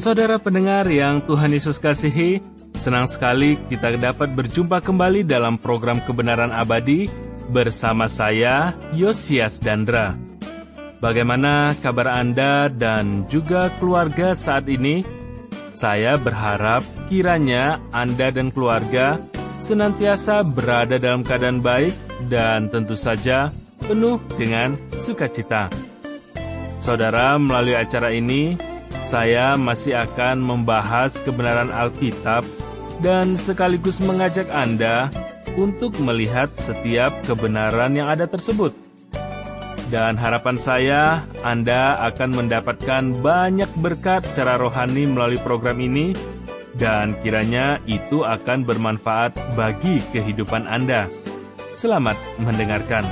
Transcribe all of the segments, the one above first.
Saudara pendengar yang Tuhan Yesus kasihi, senang sekali kita dapat berjumpa kembali dalam program Kebenaran Abadi bersama saya, Yosias Dandra. Bagaimana kabar Anda dan juga keluarga saat ini? Saya berharap kiranya Anda dan keluarga senantiasa berada dalam keadaan baik dan tentu saja penuh dengan sukacita. Saudara, melalui acara ini, saya masih akan membahas kebenaran Alkitab dan sekaligus mengajak Anda untuk melihat setiap kebenaran yang ada tersebut. Dan harapan saya, Anda akan mendapatkan banyak berkat secara rohani melalui program ini, dan kiranya itu akan bermanfaat bagi kehidupan Anda. Selamat mendengarkan.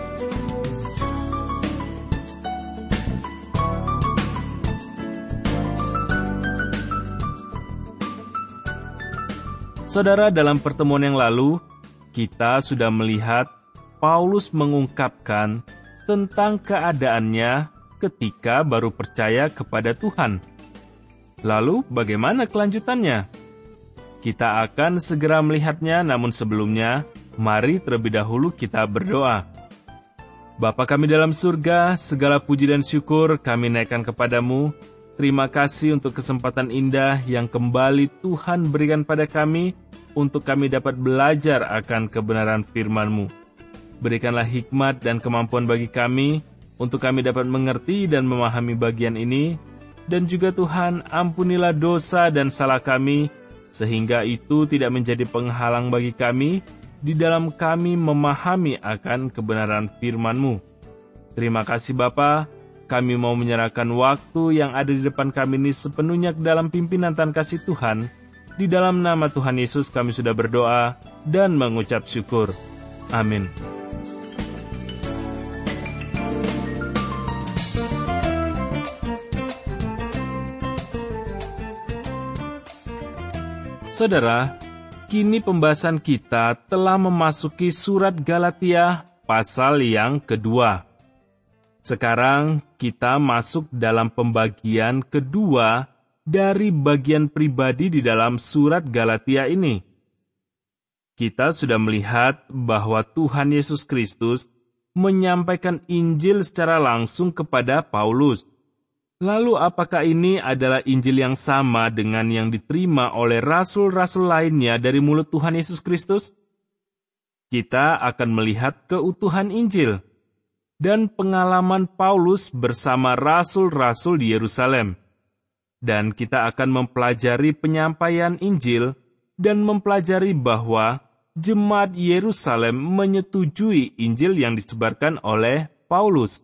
Saudara, dalam pertemuan yang lalu, kita sudah melihat Paulus mengungkapkan tentang keadaannya ketika baru percaya kepada Tuhan. Lalu, bagaimana kelanjutannya? Kita akan segera melihatnya, namun sebelumnya, mari terlebih dahulu kita berdoa. Bapa kami dalam surga, segala puji dan syukur kami naikkan kepadamu. Terima kasih untuk kesempatan indah yang kembali Tuhan berikan pada kami untuk kami dapat belajar akan kebenaran firman-Mu. Berikanlah hikmat dan kemampuan bagi kami untuk kami dapat mengerti dan memahami bagian ini. Dan juga Tuhan, ampunilah dosa dan salah kami, sehingga itu tidak menjadi penghalang bagi kami di dalam kami memahami akan kebenaran firman-Mu. Terima kasih Bapa. Kami mau menyerahkan waktu yang ada di depan kami ini sepenuhnya ke dalam pimpinan dan kasih Tuhan. Di dalam nama Tuhan Yesus kami sudah berdoa dan mengucap syukur. Amin. Saudara, kini pembahasan kita telah memasuki surat Galatia pasal yang kedua. Sekarang kita masuk dalam pembagian kedua dari bagian pribadi di dalam surat Galatia ini. Kita sudah melihat bahwa Tuhan Yesus Kristus menyampaikan Injil secara langsung kepada Paulus. Lalu apakah ini adalah Injil yang sama dengan yang diterima oleh rasul-rasul lainnya dari mulut Tuhan Yesus Kristus? Kita akan melihat keutuhan Injil dan pengalaman Paulus bersama rasul-rasul di Yerusalem. Dan kita akan mempelajari penyampaian Injil dan mempelajari bahwa jemaat Yerusalem menyetujui Injil yang disebarkan oleh Paulus.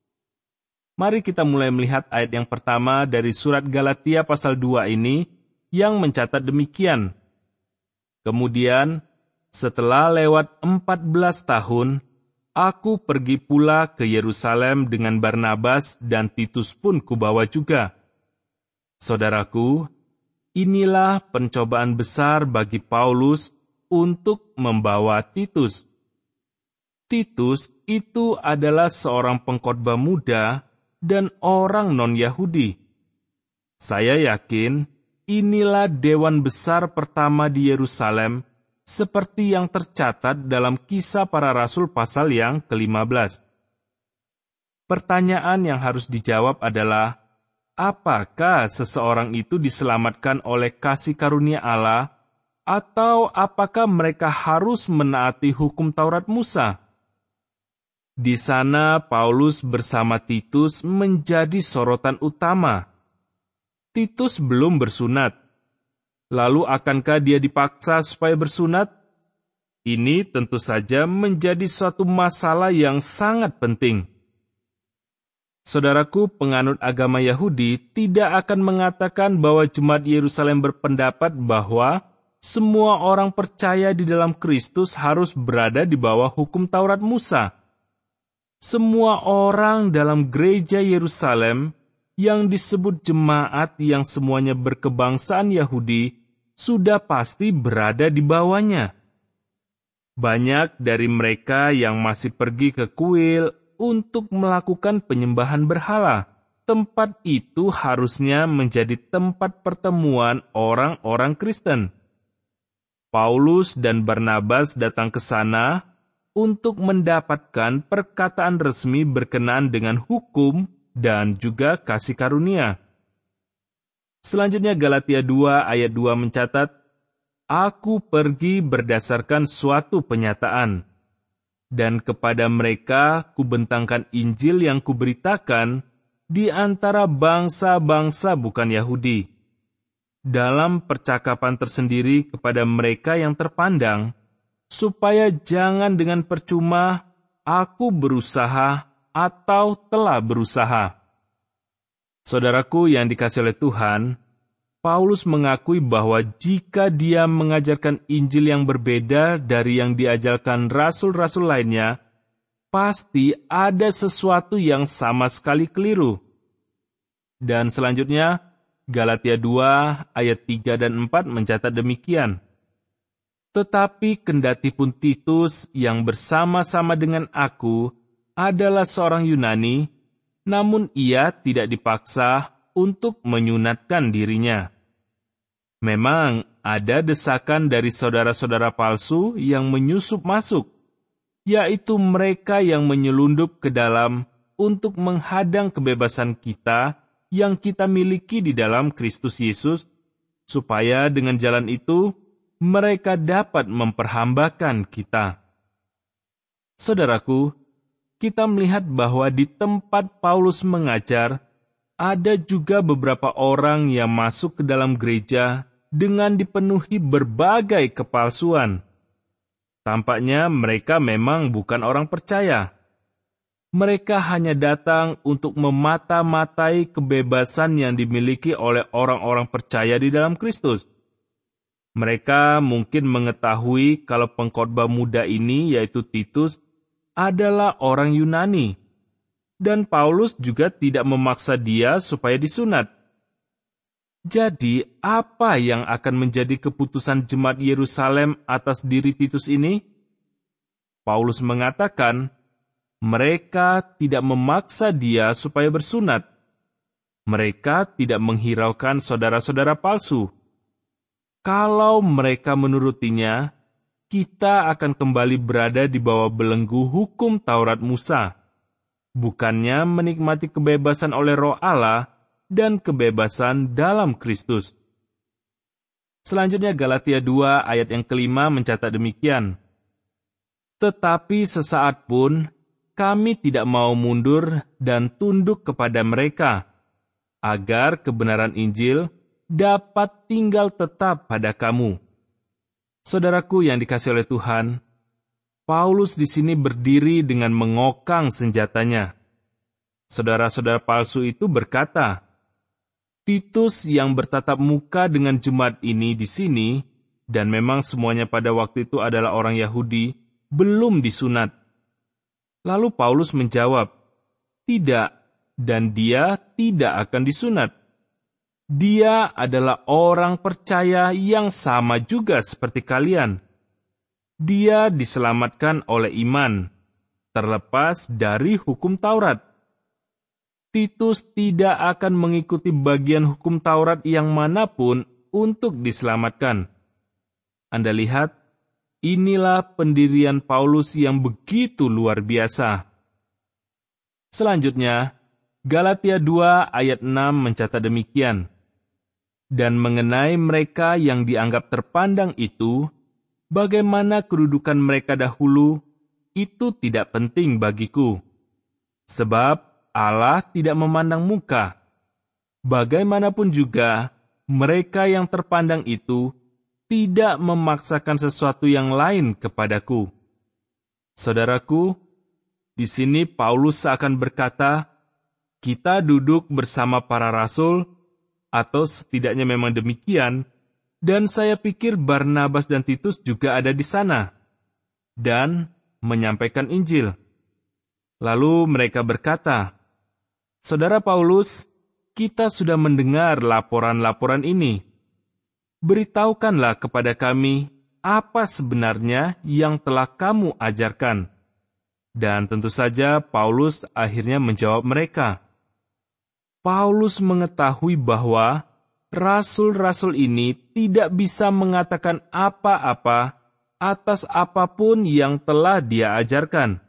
Mari kita mulai melihat ayat yang pertama dari surat Galatia pasal 2 ini yang mencatat demikian. Kemudian, setelah lewat 14 tahun, aku pergi pula ke Yerusalem dengan Barnabas dan Titus pun kubawa juga. Saudaraku, inilah pencobaan besar bagi Paulus untuk membawa Titus. Titus itu adalah seorang pengkhotbah muda dan orang non-Yahudi. Saya yakin inilah dewan besar pertama di Yerusalem, seperti yang tercatat dalam Kisah Para Rasul pasal yang ke-15. Pertanyaan yang harus dijawab adalah, apakah seseorang itu diselamatkan oleh kasih karunia Allah, atau apakah mereka harus menaati hukum Taurat Musa? Di sana Paulus bersama Titus menjadi sorotan utama. Titus belum bersunat. Lalu akankah dia dipaksa supaya bersunat? Ini tentu saja menjadi suatu masalah yang sangat penting. Saudaraku, penganut agama Yahudi tidak akan mengatakan bahwa jemaat Yerusalem berpendapat bahwa semua orang percaya di dalam Kristus harus berada di bawah hukum Taurat Musa. Semua orang dalam gereja Yerusalem yang disebut jemaat yang semuanya berkebangsaan Yahudi sudah pasti berada di bawahnya. Banyak dari mereka yang masih pergi ke kuil untuk melakukan penyembahan berhala. tempat itu harusnya menjadi tempat pertemuan orang-orang Kristen. Paulus dan Barnabas datang ke sana untuk mendapatkan perkataan resmi berkenaan dengan hukum dan juga kasih karunia. Selanjutnya Galatia 2 ayat 2 mencatat, "Aku pergi berdasarkan suatu penyataan, dan kepada mereka kubentangkan Injil yang kuberitakan di antara bangsa-bangsa bukan Yahudi. Dalam percakapan tersendiri kepada mereka yang terpandang, supaya jangan dengan percuma aku berusaha atau telah berusaha." Saudaraku yang dikasihi oleh Tuhan, Paulus mengakui bahwa jika dia mengajarkan Injil yang berbeda dari yang diajarkan rasul-rasul lainnya, pasti ada sesuatu yang sama sekali keliru. Dan selanjutnya, Galatia 2 ayat 3 dan 4 mencatat demikian. "Tetapi kendatipun Titus yang bersama-sama dengan aku adalah seorang Yunani, namun ia tidak dipaksa untuk menyunatkan dirinya. Memang ada desakan dari saudara-saudara palsu yang menyusup masuk, yaitu mereka yang menyelundup ke dalam untuk menghadang kebebasan kita yang kita miliki di dalam Kristus Yesus, supaya dengan jalan itu mereka dapat memperhambakan kita." Saudaraku, kita melihat bahwa di tempat Paulus mengajar, ada juga beberapa orang yang masuk ke dalam gereja dengan dipenuhi berbagai kepalsuan. Tampaknya mereka memang bukan orang percaya. Mereka hanya datang untuk memata-matai kebebasan yang dimiliki oleh orang-orang percaya di dalam Kristus. Mereka mungkin mengetahui kalau pengkhotbah muda ini, yaitu Titus, adalah orang Yunani, dan Paulus juga tidak memaksa dia supaya disunat. Jadi, apa yang akan menjadi keputusan jemaat Yerusalem atas diri Titus ini? Paulus mengatakan, mereka tidak memaksa dia supaya bersunat. Mereka tidak menghiraukan saudara-saudara palsu. Kalau mereka menurutinya, kita akan kembali berada di bawah belenggu hukum Taurat Musa, bukannya menikmati kebebasan oleh Roh Allah dan kebebasan dalam Kristus. Selanjutnya Galatia 2 ayat yang kelima mencatat demikian. "Tetapi sesaat pun kami tidak mau mundur dan tunduk kepada mereka, agar kebenaran Injil dapat tinggal tetap pada kamu." Saudaraku yang dikasihi oleh Tuhan, Paulus di sini berdiri dengan mengokang senjatanya. Saudara-saudara palsu itu berkata, Titus yang bertatap muka dengan jemaat ini di sini, dan memang semuanya pada waktu itu adalah orang Yahudi, belum disunat. Lalu Paulus menjawab, "Tidak, dan dia tidak akan disunat. Dia adalah orang percaya yang sama juga seperti kalian. Dia diselamatkan oleh iman, terlepas dari hukum Taurat. Titus tidak akan mengikuti bagian hukum Taurat yang manapun untuk diselamatkan." Anda lihat, inilah pendirian Paulus yang begitu luar biasa. Selanjutnya, Galatia 2 ayat 6 mencatat demikian. "Dan mengenai mereka yang dianggap terpandang itu, bagaimana kedudukan mereka dahulu, itu tidak penting bagiku. Sebab Allah tidak memandang muka. Bagaimanapun juga, mereka yang terpandang itu tidak memaksakan sesuatu yang lain kepadaku." Saudaraku, di sini Paulus seakan berkata, kita duduk bersama para rasul, atau setidaknya memang demikian, dan saya pikir Barnabas dan Titus juga ada di sana, dan menyampaikan Injil. Lalu mereka berkata, "Saudara Paulus, kita sudah mendengar laporan-laporan ini. Beritahukanlah kepada kami apa sebenarnya yang telah kamu ajarkan." Dan tentu saja Paulus akhirnya menjawab mereka. Paulus mengetahui bahwa rasul-rasul ini tidak bisa mengatakan apa-apa atas apapun yang telah dia ajarkan.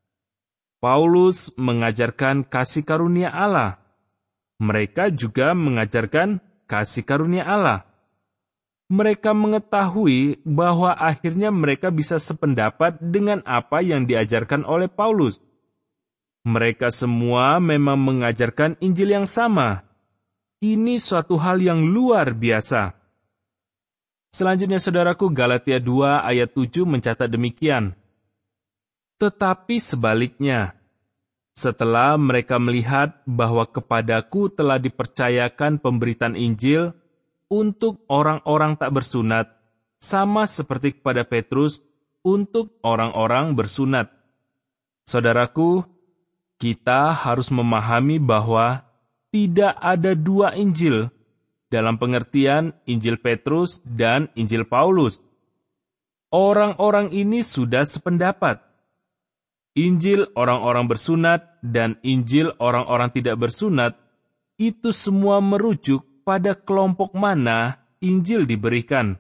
Paulus mengajarkan kasih karunia Allah. Mereka juga mengajarkan kasih karunia Allah. Mereka mengetahui bahwa akhirnya mereka bisa sependapat dengan apa yang diajarkan oleh Paulus. Mereka semua memang mengajarkan Injil yang sama. Ini suatu hal yang luar biasa. Selanjutnya, saudaraku, Galatia 2 ayat 7 mencatat demikian. Tetapi sebaliknya, setelah mereka melihat bahwa kepadaku telah dipercayakan pemberitaan Injil untuk orang-orang tak bersunat, sama seperti kepada Petrus untuk orang-orang bersunat. Saudaraku, kita harus memahami bahwa tidak ada dua Injil dalam pengertian Injil Petrus dan Injil Paulus. Orang-orang ini sudah sependapat. Injil orang-orang bersunat dan Injil orang-orang tidak bersunat itu semua merujuk pada kelompok mana Injil diberikan.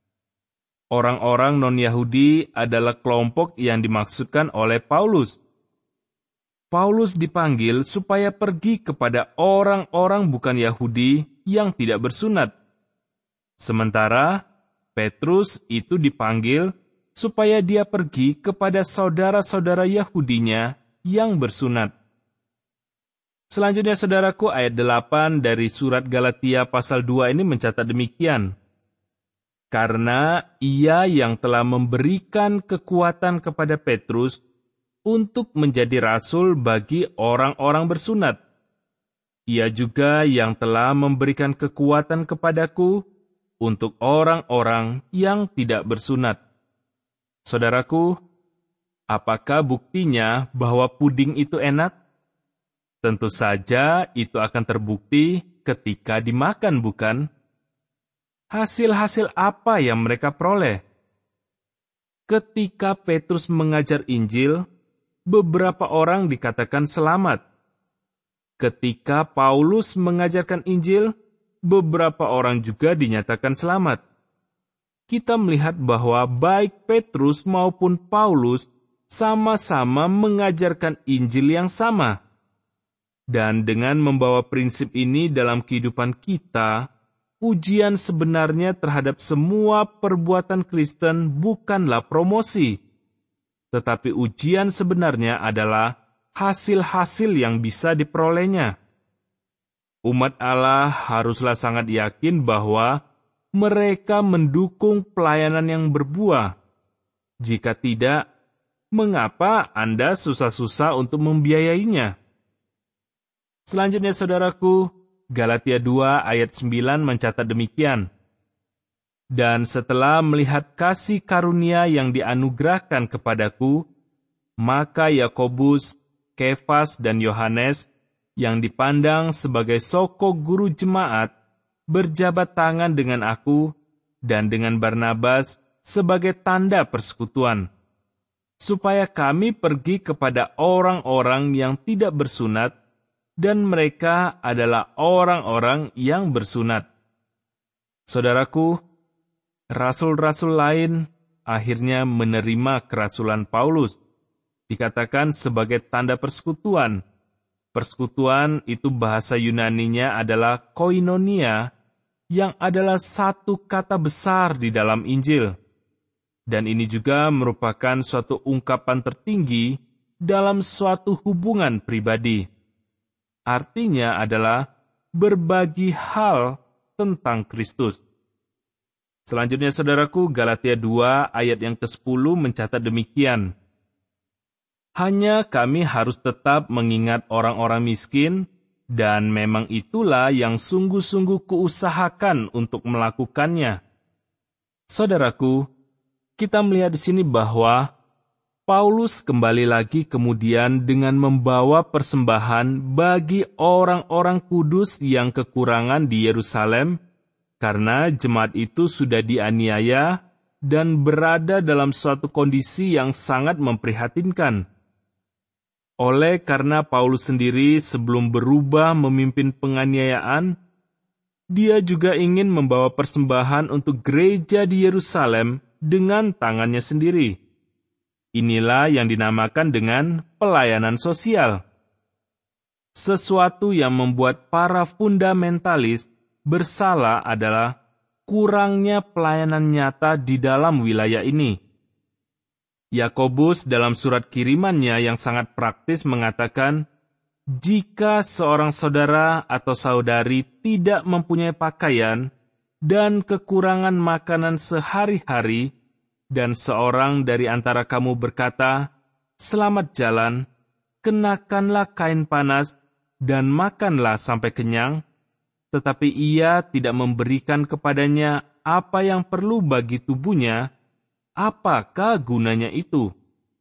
Orang-orang non-Yahudi adalah kelompok yang dimaksudkan oleh Paulus. Paulus dipanggil supaya pergi kepada orang-orang bukan Yahudi yang tidak bersunat. Sementara Petrus itu dipanggil supaya dia pergi kepada saudara-saudara Yahudinya yang bersunat. Selanjutnya, saudaraku, ayat 8 dari surat Galatia pasal 2 ini mencatat demikian. Karena ia yang telah memberikan kekuatan kepada Petrus untuk menjadi rasul bagi orang-orang bersunat. Ia juga yang telah memberikan kekuatan kepadaku untuk orang-orang yang tidak bersunat. Saudaraku, apakah buktinya bahwa puding itu enak? Tentu saja itu akan terbukti ketika dimakan, bukan? Hasil-hasil apa yang mereka peroleh? Ketika Petrus mengajar Injil, beberapa orang dikatakan selamat. Ketika Paulus mengajarkan Injil, beberapa orang juga dinyatakan selamat. Kita melihat bahwa baik Petrus maupun Paulus sama-sama mengajarkan Injil yang sama. Dan dengan membawa prinsip ini dalam kehidupan kita, ujian sebenarnya terhadap semua perbuatan Kristen bukanlah promosi, tetapi ujian sebenarnya adalah hasil-hasil yang bisa diperolehnya. Umat Allah haruslah sangat yakin bahwa mereka mendukung pelayanan yang berbuah. Jika tidak, mengapa Anda susah-susah untuk membiayainya? Selanjutnya, saudaraku, Galatia 2 ayat 9 mencatat demikian. Dan setelah melihat kasih karunia yang dianugerahkan kepadaku, maka Yakobus, Kefas, dan Yohanes, yang dipandang sebagai sokok guru jemaat, berjabat tangan dengan aku dan dengan Barnabas sebagai tanda persekutuan, supaya kami pergi kepada orang-orang yang tidak bersunat, dan mereka adalah orang-orang yang bersunat. Saudaraku, rasul-rasul lain akhirnya menerima kerasulan Paulus, dikatakan sebagai tanda persekutuan. Persekutuan itu bahasa Yunaninya adalah koinonia, yang adalah satu kata besar di dalam Injil. Dan ini juga merupakan suatu ungkapan tertinggi dalam suatu hubungan pribadi. Artinya adalah berbagi hal tentang Kristus. Selanjutnya, saudaraku, Galatia 2 ayat yang ke-10 mencatat demikian. Hanya kami harus tetap mengingat orang-orang miskin, dan memang itulah yang sungguh-sungguh kuusahakan untuk melakukannya. Saudaraku, kita melihat di sini bahwa Paulus kembali lagi kemudian dengan membawa persembahan bagi orang-orang kudus yang kekurangan di Yerusalem, karena jemaat itu sudah dianiaya dan berada dalam suatu kondisi yang sangat memprihatinkan. Oleh karena Paulus sendiri sebelum berubah memimpin penganiayaan, dia juga ingin membawa persembahan untuk gereja di Yerusalem dengan tangannya sendiri. Inilah yang dinamakan dengan pelayanan sosial. Sesuatu yang membuat para fundamentalis bersalah adalah kurangnya pelayanan nyata di dalam wilayah ini. Yakobus dalam surat kirimannya yang sangat praktis mengatakan, jika seorang saudara atau saudari tidak mempunyai pakaian dan kekurangan makanan sehari-hari, dan seorang dari antara kamu berkata, "Selamat jalan, kenakanlah kain panas, dan makanlah sampai kenyang," tetapi ia tidak memberikan kepadanya apa yang perlu bagi tubuhnya, apakah gunanya itu?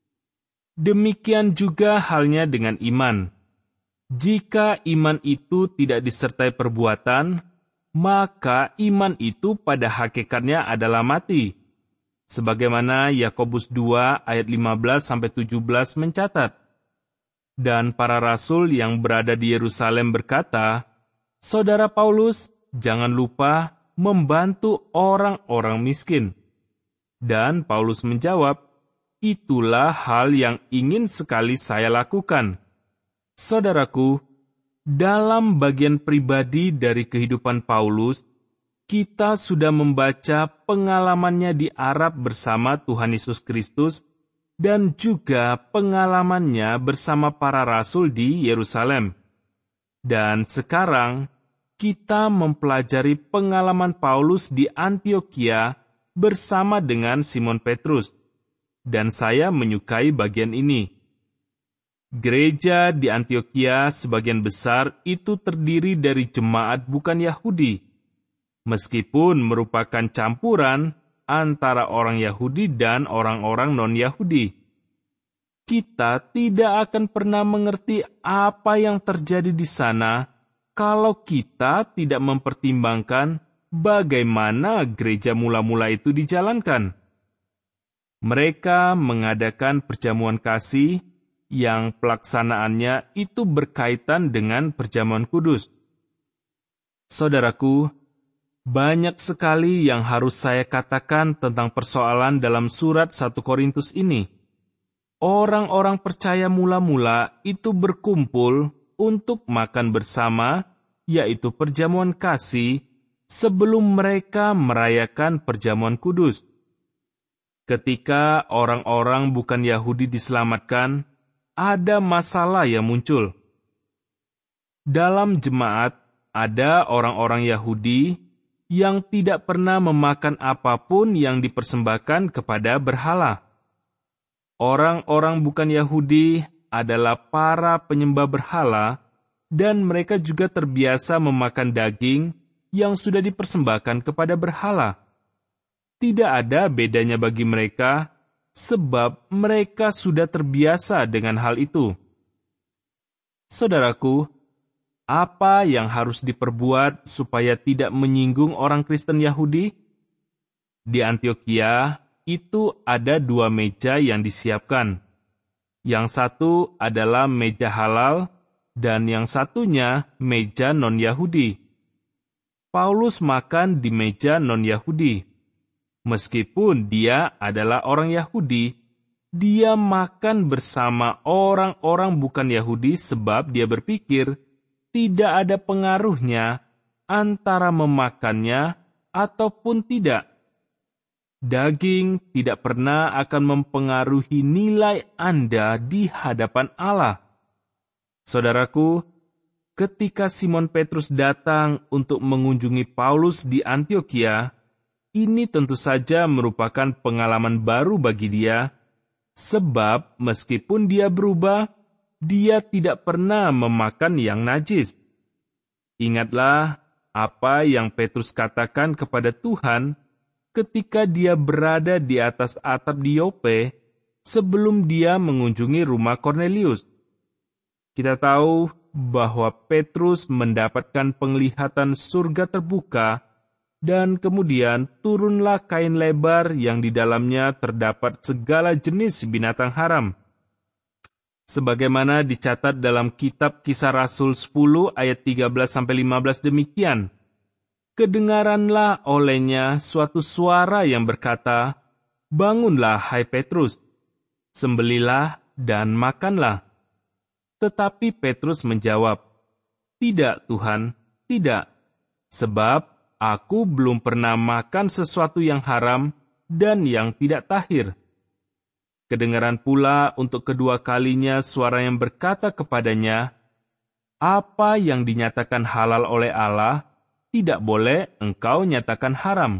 Demikian juga halnya dengan iman. Jika iman itu tidak disertai perbuatan, maka iman itu pada hakikatnya adalah mati. Sebagaimana Yakobus 2 ayat 15-17 mencatat. Dan para rasul yang berada di Yerusalem berkata, "Saudara Paulus, jangan lupa membantu orang-orang miskin." Dan Paulus menjawab, "Itulah hal yang ingin sekali saya lakukan." Saudaraku, dalam bagian pribadi dari kehidupan Paulus, kita sudah membaca pengalamannya di Arab bersama Tuhan Yesus Kristus dan juga pengalamannya bersama para rasul di Yerusalem. Dan sekarang, kita mempelajari pengalaman Paulus di Antiokhia bersama dengan Simon Petrus. Dan saya menyukai bagian ini. Gereja di Antiokhia sebagian besar itu terdiri dari jemaat bukan Yahudi, meskipun merupakan campuran antara orang Yahudi dan orang-orang non-Yahudi. Kita tidak akan pernah mengerti apa yang terjadi di sana kalau kita tidak mempertimbangkan bagaimana gereja mula-mula itu dijalankan. Mereka mengadakan perjamuan kasih yang pelaksanaannya itu berkaitan dengan perjamuan kudus. Saudaraku, banyak sekali yang harus saya katakan tentang persoalan dalam surat 1 Korintus ini. Orang-orang percaya mula-mula itu berkumpul untuk makan bersama, yaitu perjamuan kasih, sebelum mereka merayakan perjamuan kudus. Ketika orang-orang bukan Yahudi diselamatkan, ada masalah yang muncul. Dalam jemaat, ada orang-orang Yahudi yang tidak pernah memakan apapun yang dipersembahkan kepada berhala. Orang-orang bukan Yahudi adalah para penyembah berhala, dan mereka juga terbiasa memakan daging yang sudah dipersembahkan kepada berhala. Tidak ada bedanya bagi mereka, sebab mereka sudah terbiasa dengan hal itu. Saudaraku, apa yang harus diperbuat supaya tidak menyinggung orang Kristen Yahudi? Di Antiokhia, itu ada 2 meja yang disiapkan. Yang satu adalah meja halal, dan yang satunya meja non-Yahudi. Paulus makan di meja non-Yahudi. Meskipun dia adalah orang Yahudi, dia makan bersama orang-orang bukan Yahudi sebab dia berpikir tidak ada pengaruhnya antara memakannya ataupun tidak. Daging tidak pernah akan mempengaruhi nilai Anda di hadapan Allah. Saudaraku, ketika Simon Petrus datang untuk mengunjungi Paulus di Antiokhia, ini tentu saja merupakan pengalaman baru bagi dia, sebab meskipun dia berubah, dia tidak pernah memakan yang najis. Ingatlah apa yang Petrus katakan kepada Tuhan ketika dia berada di atas atap di Yope sebelum dia mengunjungi rumah Kornelius. Kita tahu bahwa Petrus mendapatkan penglihatan surga terbuka, dan kemudian turunlah kain lebar yang di dalamnya terdapat segala jenis binatang haram. Sebagaimana dicatat dalam kitab Kisah Rasul 10 ayat 13-15 demikian. Kedengaranlah olehnya suatu suara yang berkata, "Bangunlah, hai Petrus, sembelilah dan makanlah." Tetapi Petrus menjawab, "Tidak, Tuhan, tidak, sebab aku belum pernah makan sesuatu yang haram dan yang tidak tahir." Kedengaran pula untuk kedua kalinya suara yang berkata kepadanya, "Apa yang dinyatakan halal oleh Allah, tidak boleh engkau nyatakan haram."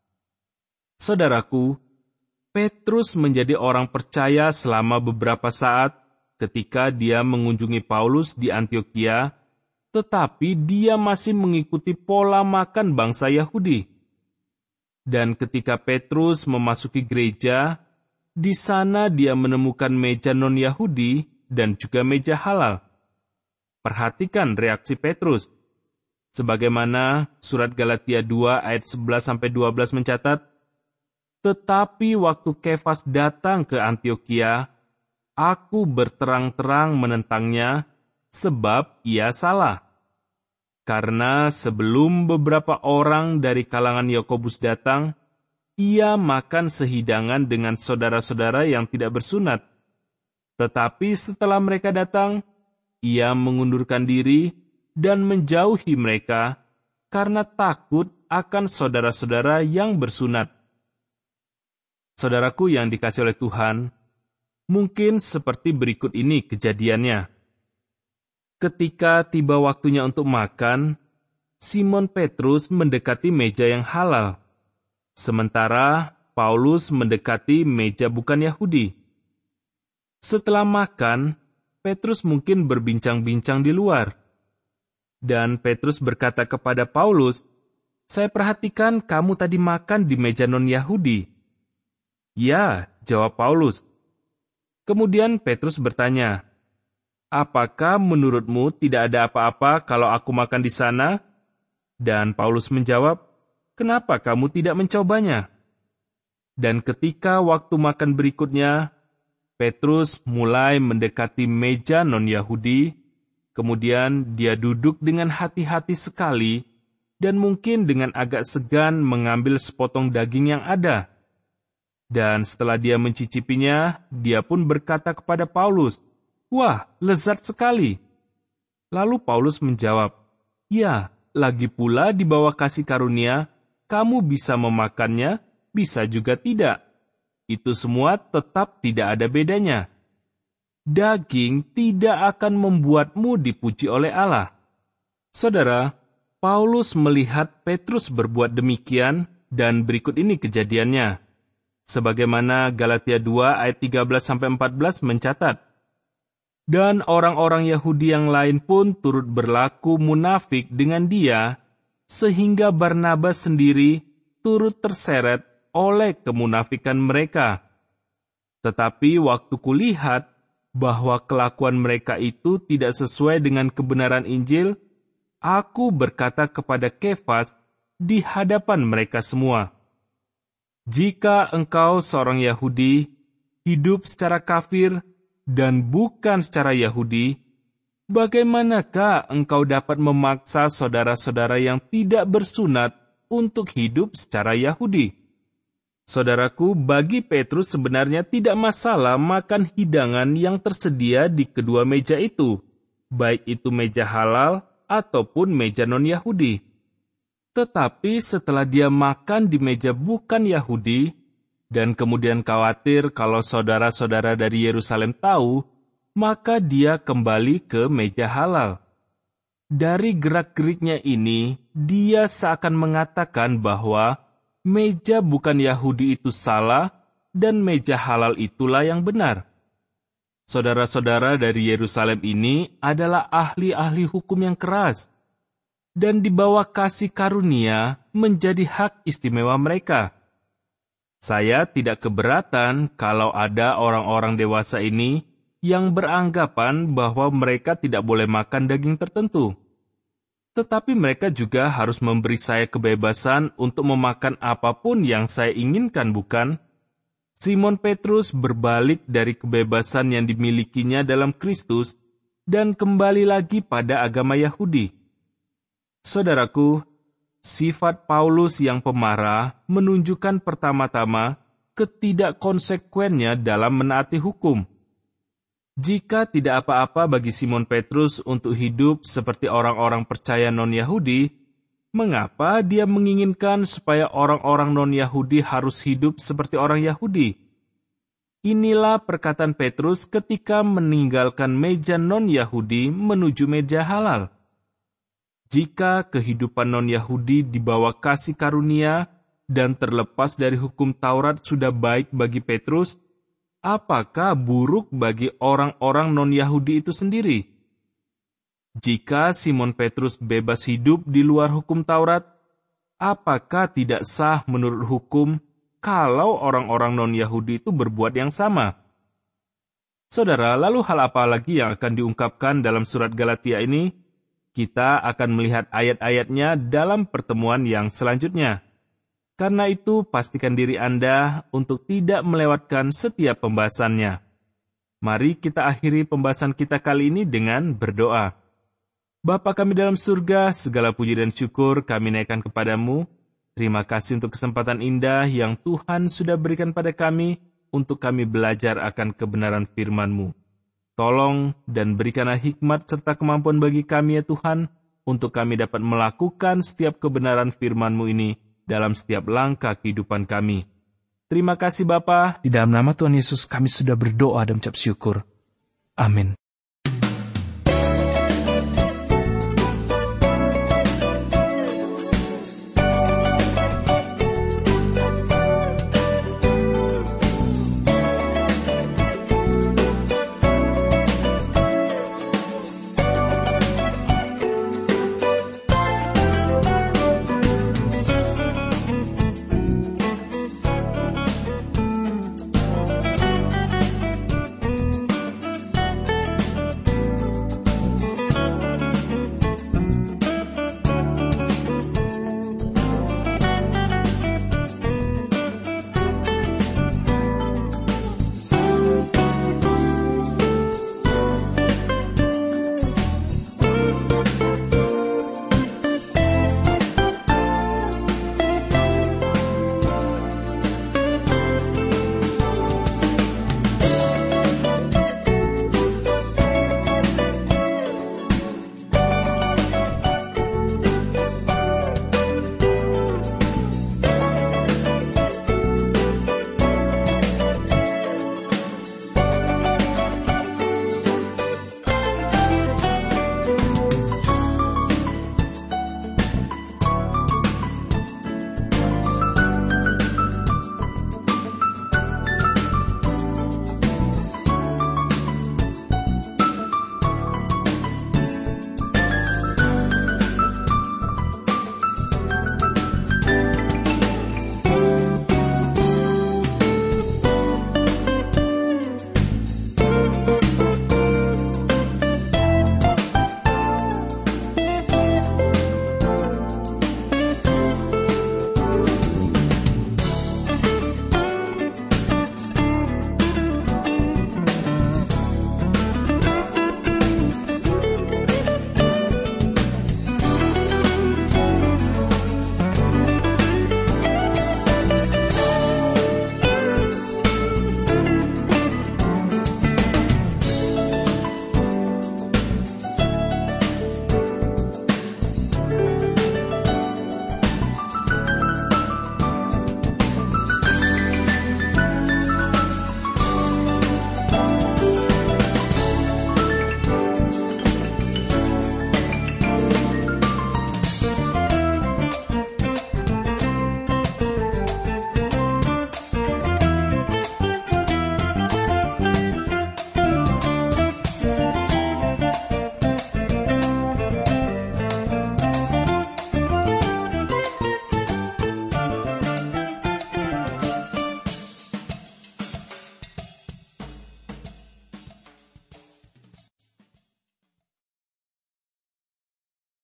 Saudaraku, Petrus menjadi orang percaya selama beberapa saat ketika dia mengunjungi Paulus di Antiokhia, tetapi dia masih mengikuti pola makan bangsa Yahudi. Dan ketika Petrus memasuki gereja, di sana dia menemukan meja non-Yahudi dan juga meja halal. Perhatikan reaksi Petrus. Sebagaimana surat Galatia 2 ayat 11-12 mencatat, "Tetapi waktu Kefas datang ke Antiokhia, aku berterang-terang menentangnya, sebab ia salah. Karena sebelum beberapa orang dari kalangan Yakobus datang, ia makan sehidangan dengan saudara-saudara yang tidak bersunat. Tetapi setelah mereka datang, ia mengundurkan diri dan menjauhi mereka karena takut akan saudara-saudara yang bersunat." Saudaraku yang dikasihi oleh Tuhan, mungkin seperti berikut ini kejadiannya. Ketika tiba waktunya untuk makan, Simon Petrus mendekati meja yang halal, sementara Paulus mendekati meja bukan Yahudi. Setelah makan, Petrus mungkin berbincang-bincang di luar. Dan Petrus berkata kepada Paulus, "Saya perhatikan kamu tadi makan di meja non-Yahudi." "Ya," jawab Paulus. Kemudian Petrus bertanya, "Apakah menurutmu tidak ada apa-apa kalau aku makan di sana?" Dan Paulus menjawab, "Kenapa kamu tidak mencobanya?" Dan ketika waktu makan berikutnya, Petrus mulai mendekati meja non-Yahudi, kemudian dia duduk dengan hati-hati sekali, dan mungkin dengan agak segan mengambil sepotong daging yang ada. Dan setelah dia mencicipinya, dia pun berkata kepada Paulus, "Wah, lezat sekali." Lalu Paulus menjawab, "Ya, lagi pula di bawah kasih karunia, kamu bisa memakannya, bisa juga tidak. Itu semua tetap tidak ada bedanya. Daging tidak akan membuatmu dipuji oleh Allah." Saudara, Paulus melihat Petrus berbuat demikian, dan berikut ini kejadiannya. Sebagaimana Galatia 2 ayat 13-14 mencatat, "Dan orang-orang Yahudi yang lain pun turut berlaku munafik dengan dia, sehingga Barnabas sendiri turut terseret oleh kemunafikan mereka. Tetapi waktu kulihat bahwa kelakuan mereka itu tidak sesuai dengan kebenaran Injil, aku berkata kepada Kefas di hadapan mereka semua, 'Jika engkau seorang Yahudi, hidup secara kafir dan bukan secara Yahudi, bagaimanakah engkau dapat memaksa saudara-saudara yang tidak bersunat untuk hidup secara Yahudi?' Saudaraku, bagi Petrus sebenarnya tidak masalah makan hidangan yang tersedia di kedua meja itu, baik itu meja halal ataupun meja non-Yahudi. Tetapi setelah dia makan di meja bukan Yahudi, dan kemudian khawatir kalau saudara-saudara dari Yerusalem tahu, maka dia kembali ke meja halal. Dari gerak-geriknya ini, dia seakan mengatakan bahwa meja bukan Yahudi itu salah, dan meja halal itulah yang benar. Saudara-saudara dari Yerusalem ini adalah ahli-ahli hukum yang keras, dan di bawah kasih karunia menjadi hak istimewa mereka. Saya tidak keberatan kalau ada orang-orang dewasa ini yang beranggapan bahwa mereka tidak boleh makan daging tertentu. Tetapi mereka juga harus memberi saya kebebasan untuk memakan apapun yang saya inginkan, bukan? Simon Petrus berbalik dari kebebasan yang dimilikinya dalam Kristus dan kembali lagi pada agama Yahudi. Saudaraku, sifat Paulus yang pemarah menunjukkan pertama-tama ketidakonsekuennya dalam menaati hukum. Jika tidak apa-apa bagi Simon Petrus untuk hidup seperti orang-orang percaya non-Yahudi, mengapa dia menginginkan supaya orang-orang non-Yahudi harus hidup seperti orang Yahudi? Inilah perkataan Petrus ketika meninggalkan meja non-Yahudi menuju meja halal. Jika kehidupan non-Yahudi di bawah kasih karunia dan terlepas dari hukum Taurat sudah baik bagi Petrus, apakah buruk bagi orang-orang non-Yahudi itu sendiri? Jika Simon Petrus bebas hidup di luar hukum Taurat, apakah tidak sah menurut hukum kalau orang-orang non-Yahudi itu berbuat yang sama? Saudara, lalu hal apa lagi yang akan diungkapkan dalam surat Galatia ini? Kita akan melihat ayat-ayatnya dalam pertemuan yang selanjutnya. Karena itu, pastikan diri Anda untuk tidak melewatkan setiap pembahasannya. Mari kita akhiri pembahasan kita kali ini dengan berdoa. Bapa kami dalam surga, segala puji dan syukur kami naikkan kepadamu. Terima kasih untuk kesempatan indah yang Tuhan sudah berikan pada kami untuk kami belajar akan kebenaran firman-Mu. Tolong dan berikanlah hikmat serta kemampuan bagi kami ya Tuhan, untuk kami dapat melakukan setiap kebenaran firman-Mu ini dalam setiap langkah kehidupan kami. Terima kasih Bapa. Di dalam nama Tuhan Yesus kami sudah berdoa dan mengucap syukur. Amin.